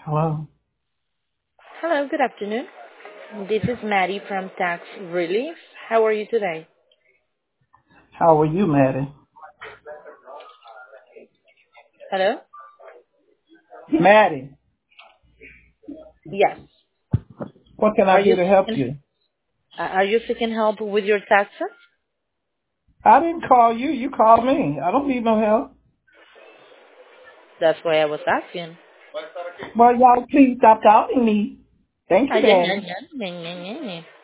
Hello. Hello, good afternoon. This is Maddie from Tax Relief. How are you today? How are you, Maddie? Hello? Maddie, Yes. what can Are I do you to help seeking, you? are you seeking help with your taxes? I didn't call you. You called me. I don't need no help. That's why I was asking. Well, y'all please stop calling me. Thank you, Ayan, yan, Maddie. yan. Yan, yan, yan, yan.